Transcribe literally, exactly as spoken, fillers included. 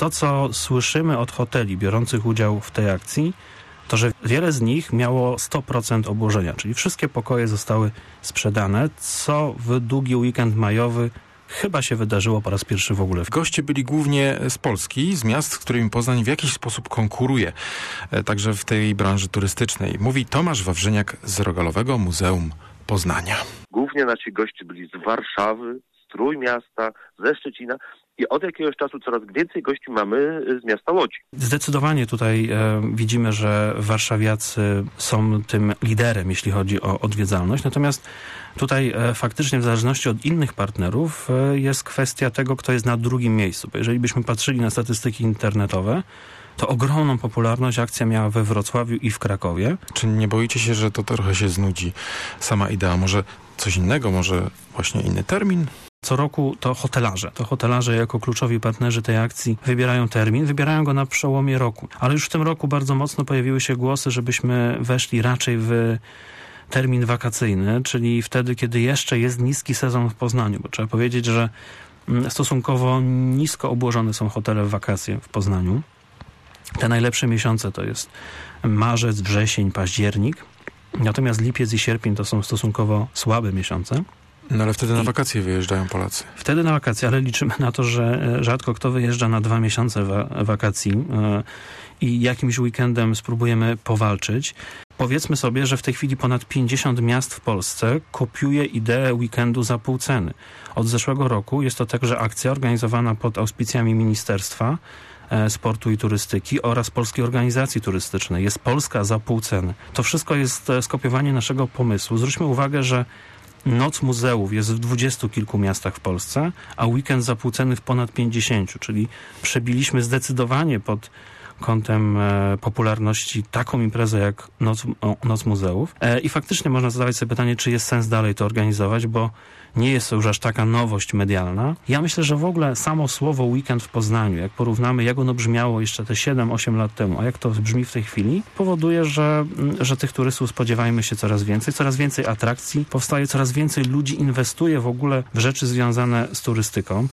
to, co słyszymy od hoteli biorących udział w tej akcji, to że wiele z nich miało sto procent obłożenia, czyli wszystkie pokoje zostały sprzedane, co w długi weekend majowy chyba się wydarzyło po raz pierwszy w ogóle. Goście byli głównie z Polski, z miast, z którymi Poznań w jakiś sposób konkuruje, także w tej branży turystycznej. Mówi Tomasz Wawrzyniak z Rogalowego Muzeum Poznania. Głównie nasi goście byli z Warszawy, z Trójmiasta, ze Szczecina. I od jakiegoś czasu coraz więcej gości mamy z miasta Łodzi. Zdecydowanie tutaj e, widzimy, że warszawiacy są tym liderem, jeśli chodzi o odwiedzalność. Natomiast tutaj e, faktycznie w zależności od innych partnerów e, jest kwestia tego, kto jest na drugim miejscu. Bo jeżeli byśmy patrzyli na statystyki internetowe, to ogromną popularność akcja miała we Wrocławiu i w Krakowie. Czy nie boicie się, że to trochę się znudzi sama idea? Może coś innego, może właśnie inny termin? Co roku to hotelarze. To hotelarze jako kluczowi partnerzy tej akcji wybierają termin, wybierają go na przełomie roku. Ale już w tym roku bardzo mocno pojawiły się głosy, żebyśmy weszli raczej w termin wakacyjny, czyli wtedy, kiedy jeszcze jest niski sezon w Poznaniu. Bo trzeba powiedzieć, że stosunkowo nisko obłożone są hotele w wakacje w Poznaniu. Te najlepsze miesiące to jest marzec, wrzesień, październik. Natomiast lipiec i sierpień to są stosunkowo słabe miesiące. No ale wtedy na wakacje wyjeżdżają Polacy. Wtedy na wakacje, ale liczymy na to, że rzadko kto wyjeżdża na dwa miesiące wa- wakacji yy, i jakimś weekendem spróbujemy powalczyć. Powiedzmy sobie, że w tej chwili ponad pięćdziesiąt miast w Polsce kopiuje ideę weekendu za pół ceny. Od zeszłego roku jest to także akcja organizowana pod auspicjami Ministerstwa Sportu i Turystyki oraz Polskiej Organizacji Turystycznej. Jest Polska za pół ceny. To wszystko jest skopiowanie naszego pomysłu. Zwróćmy uwagę, że Noc muzeów jest w dwudziestu kilku miastach w Polsce, a weekend za pół ceny w ponad pięćdziesięciu, czyli przebiliśmy zdecydowanie pod kątem e, popularności taką imprezę jak Noc, o, Noc Muzeów. E, I faktycznie można zadawać sobie pytanie, czy jest sens dalej to organizować, bo nie jest to już aż taka nowość medialna. Ja myślę, że w ogóle samo słowo weekend w Poznaniu, jak porównamy, jak ono brzmiało jeszcze te siedem osiem lat temu, a jak to brzmi w tej chwili, powoduje, że, że tych turystów spodziewajmy się coraz więcej, coraz więcej atrakcji, powstaje coraz więcej ludzi, inwestuje w ogóle w rzeczy związane z turystyką.